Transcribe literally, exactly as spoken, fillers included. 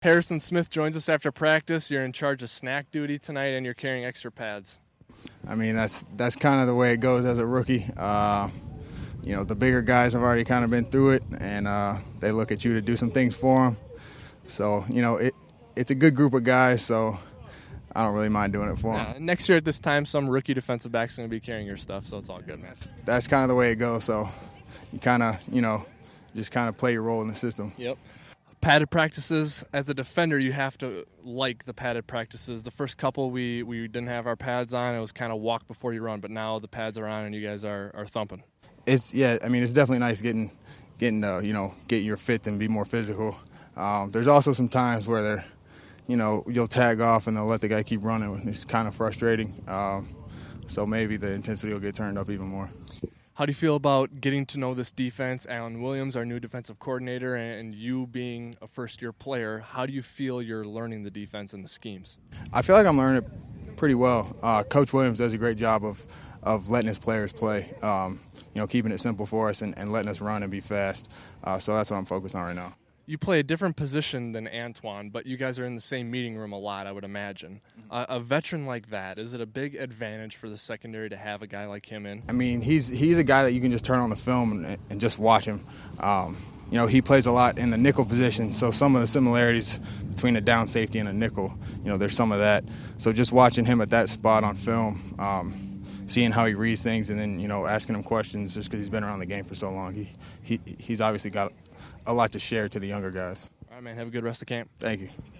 Harrison Smith joins us after practice. You're in charge of snack duty tonight, and you're carrying extra pads. I mean, that's that's kind of the way it goes as a rookie. Uh, you know, the bigger guys have already kind of been through it, and uh, they look at you to do some things for them. So, you know, it it's a good group of guys, so I don't really mind doing it for them. Yeah, next year at this time, some rookie defensive back's going to be carrying your stuff, so it's all good, man. That's, that's kind of the way it goes, so you kind of, you know, just kind of play your role in the system. Yep. Padded practices, as a defender, you have to like the padded practices. The first couple, we, we didn't have our pads on. It was kind of walk before you run, but now the pads are on and you guys are, are thumping. It's, yeah, I mean, it's definitely nice getting, getting uh, you know, get your fit and be more physical. Um, there's also some times where they're, you know, you'll tag off and they'll let the guy keep running. It's kind of frustrating. Um, so maybe the intensity will get turned up even more. How do you feel about getting to know this defense? Alan Williams, our new defensive coordinator, and you being a first-year player, how do you feel you're learning the defense and the schemes? I feel like I'm learning it pretty well. Uh, Coach Williams does a great job of, of letting his players play, um, you know, keeping it simple for us and, and letting us run and be fast. Uh, so that's what I'm focused on right now. You play a different position than Antoine, but you guys are in the same meeting room a lot, I would imagine. Mm-hmm. Uh, a veteran like that, is it a big advantage for the secondary to have a guy like him in? I mean, he's he's a guy that you can just turn on the film and, and just watch him. Um, you know, he plays a lot in the nickel position, so some of the similarities between a down safety and a nickel, you know, there's some of that. So just watching him at that spot on film, um, seeing how he reads things, and then, you know, asking him questions just because he's been around the game for so long, he, he he's obviously got a lot to share to the younger guys. All right, man. Have a good rest of camp. Thank you.